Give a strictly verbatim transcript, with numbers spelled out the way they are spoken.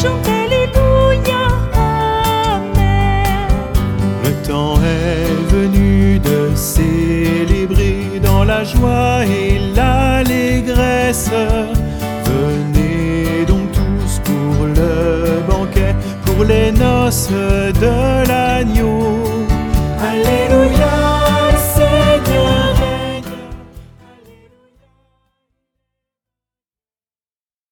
chante Alléluia, Amen. Le temps est venu de célébrer dans la joie et l'allégresse. Venez donc tous pour le banquet, pour les noces de la